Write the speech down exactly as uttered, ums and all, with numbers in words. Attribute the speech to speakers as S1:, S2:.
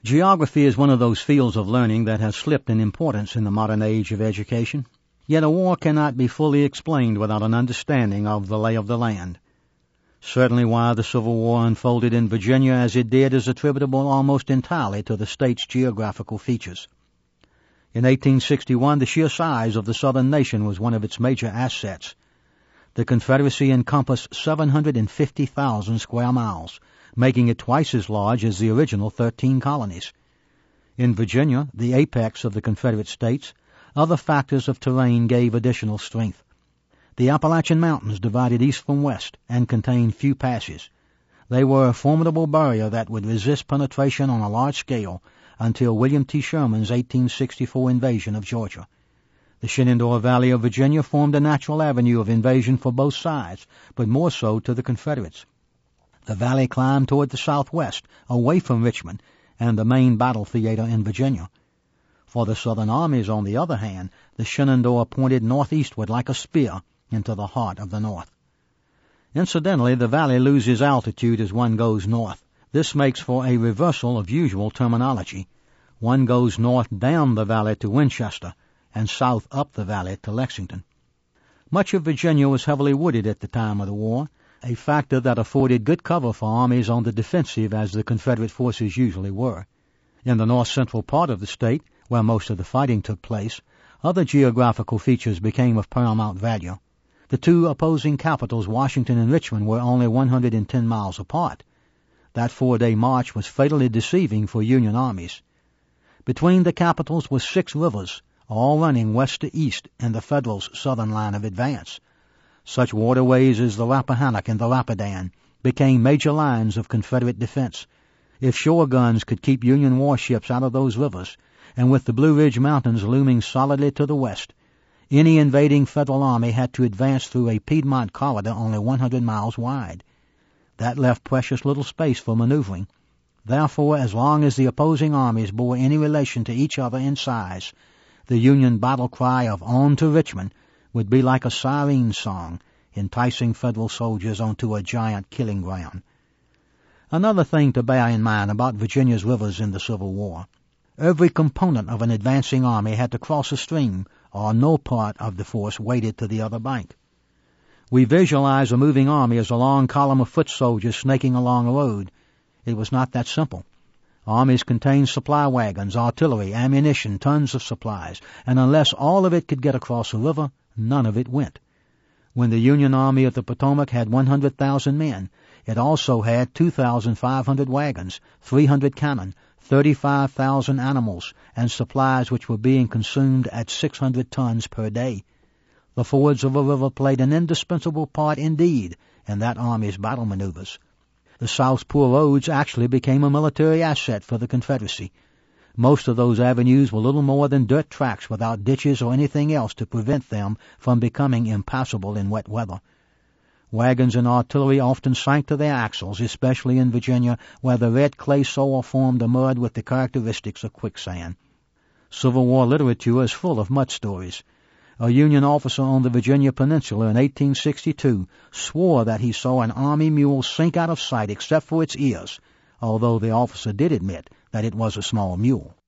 S1: Geography is one of those fields of learning that has slipped in importance in the modern age of education. Yet a war cannot be fully explained without an understanding of the lay of the land. Certainly why the Civil War unfolded in Virginia as it did is attributable almost entirely to the state's geographical features. In eighteen sixty-one, the sheer size of the southern nation was one of its major assets. The Confederacy encompassed seven hundred fifty thousand square miles, making it twice as large as the original thirteen colonies. In Virginia, the apex of the Confederate States, other factors of terrain gave additional strength. The Appalachian Mountains divided east from west and contained few passes. They were a formidable barrier that would resist penetration on a large scale until William T. Sherman's eighteen sixty-four invasion of Georgia. The Shenandoah Valley of Virginia formed a natural avenue of invasion for both sides, but more so to the Confederates. The valley climbed toward the southwest, away from Richmond and the main battle theater in Virginia. For the Southern armies, on the other hand, the Shenandoah pointed northeastward like a spear into the heart of the North. Incidentally, the valley loses altitude as one goes north. This makes for a reversal of usual terminology. One goes north down the valley to Winchester and south up the valley to Lexington. Much of Virginia was heavily wooded at the time of the war, a factor that afforded good cover for armies on the defensive as the Confederate forces usually were. In the north-central part of the state, where most of the fighting took place, other geographical features became of paramount value. The two opposing capitals, Washington and Richmond, were only one hundred ten miles apart. That four-day march was fatally deceiving for Union armies. Between the capitals were six rivers, all running west to east in the Federals' southern line of advance. Such waterways as the Rappahannock and the Rapidan became major lines of Confederate defense. If shore guns could keep Union warships out of those rivers, and with the Blue Ridge Mountains looming solidly to the west, any invading Federal army had to advance through a Piedmont corridor only one hundred miles wide. That left precious little space for maneuvering. Therefore, as long as the opposing armies bore any relation to each other in size, the Union battle cry of "On to Richmond" would be like a siren song, enticing Federal soldiers onto a giant killing ground. Another thing to bear in mind about Virginia's rivers in the Civil War: every component of an advancing army had to cross a stream, or no part of the force waded to the other bank. We visualize a moving army as a long column of foot soldiers snaking along a road. It was not that simple. Armies contained supply wagons, artillery, ammunition, tons of supplies, and unless all of it could get across a river, none of it went. When the Union Army of the Potomac had one hundred thousand men, it also had two thousand five hundred wagons, three hundred cannon, thirty-five thousand animals, and supplies which were being consumed at six hundred tons per day. The fords of a river played an indispensable part indeed in that army's battle maneuvers. The South's poor roads actually became a military asset for the Confederacy. Most of those avenues were little more than dirt tracks without ditches or anything else to prevent them from becoming impassable in wet weather. Wagons and artillery often sank to their axles, especially in Virginia, where the red clay soil formed a mud with the characteristics of quicksand. Civil War literature is full of mud stories. A Union officer on the Virginia Peninsula in eighteen sixty-two swore that he saw an army mule sink out of sight except for its ears, although the officer did admit that it was a small mule.